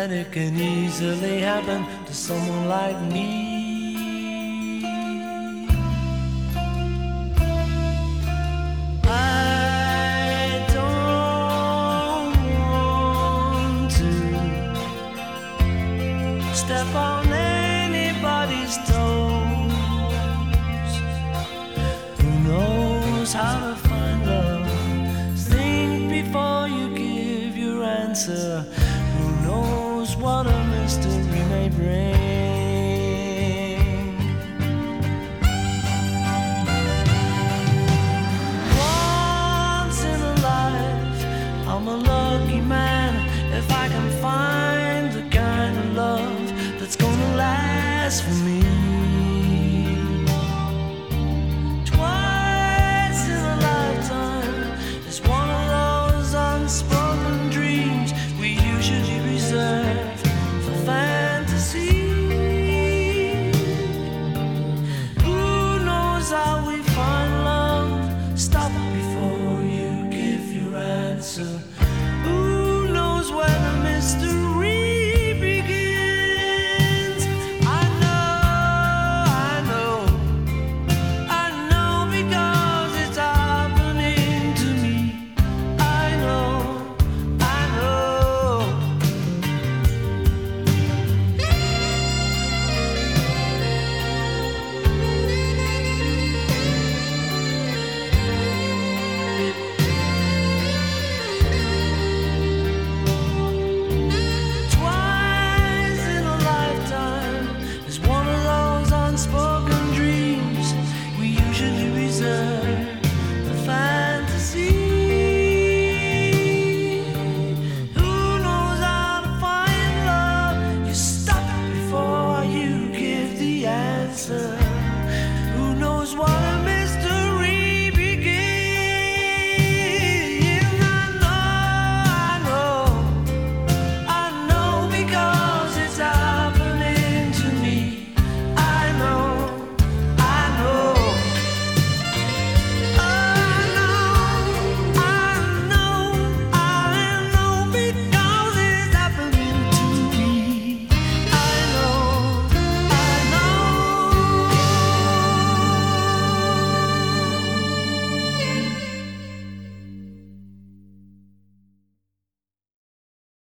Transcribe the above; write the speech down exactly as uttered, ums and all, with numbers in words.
that it can easily happen to someone like me. I don't want to step on anybody's toes. Who knows how to find love? Think before you give your answer. Who knows what a mystery may bring? Once in a life, I'm a lucky man if I can find the kind of love that's gonna last for me. Twice in a lifetime is one of those unspoken dreams we usually reserve for fantasy. Who knows how we find love? Stop before you give your answer. Who knows where the mystery begins? I know, I know, I know because it's happening to me. I know, I know. Twice in a lifetime is one of those unspoken dreams we usually reserve for fantasy. Who knows how to find love? You stop before you give the answer.